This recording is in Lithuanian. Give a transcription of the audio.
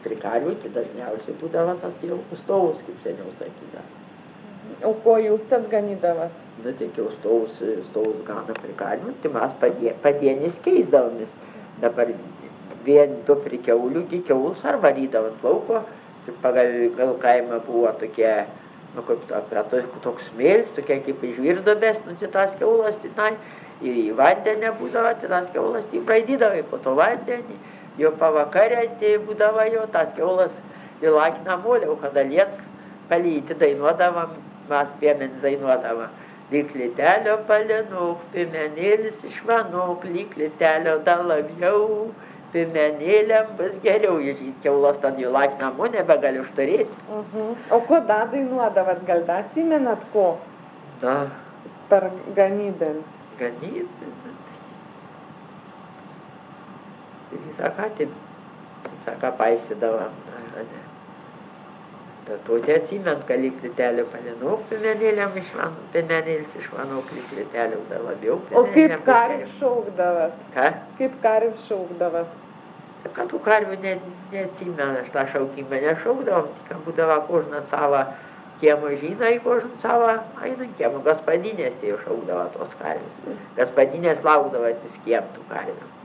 prikarvių, tai dažniausiai būdavo tas jau stovus, kaip seniau sakydavo. O ko jūs tad ganydavat? Nu, tik jau stovus gana prikarvių, tai mes padienis keisdavomis. Dabar vien du prikiaulių, kiaulus ar varydavom lauko, tai pagal kaimą buvo tokie, nu, kaip toks smėlis, tokie kaip žvirdobės, nu, tai tas kiaulas, tai į vandenį būdavo, tai tas kiaulas įbraidydavo po to vandenį, jo pavakarė, tai būdavo jo, tas kiaulas į lakiną molę, o kada liets palyti dainuodavom, mes piemenį dainuodavom. Lyg lytelio palinuk, piemenėlis išmanuk, lyg lytelio dar labiau, piemenėliam bus geriau, kiaulas tad jų lakiną molę nebegali užtarėti. O ko dar dainuodavat, gal dar atsimenat ko? Na. Per ganybėm. Ganybėm. Tai saka, paisydavom. Bet to tai atsimint, kad lyg lytelio palinuk, piemenėliam išmanuk, piemenėlis išmanuk, lyg lytelio dar labiau. O kaip karvių šaukdavat? Ką? Kaip karvių šaukdavat? Kad tų karvių neatsimenu, aš tą šaukimą nešaukdavom, tik būdavo kožną savo kiemo žyną, į kožną savo einant kiemo, gaspadinės tai jau šaukdavo tos karvius. Gaspadinės laukdavo vis kiem tų karvių.